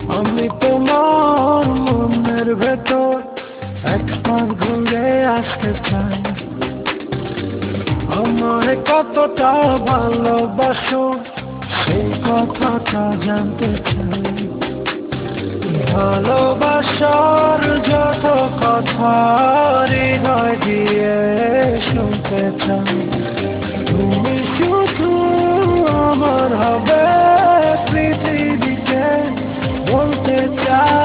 আমি তোমার মনের ভেতর একবার ঘুরে আসতে চাই। আমায় কতটা ভালোবাসো সেই কথাটা জানতে চাই। ভালোবাসার যত কথা হৃদয় দিয়ে শুনতে চাই। তুমি শুধু আমার হবে পৃথিবীতে বলতে চাই।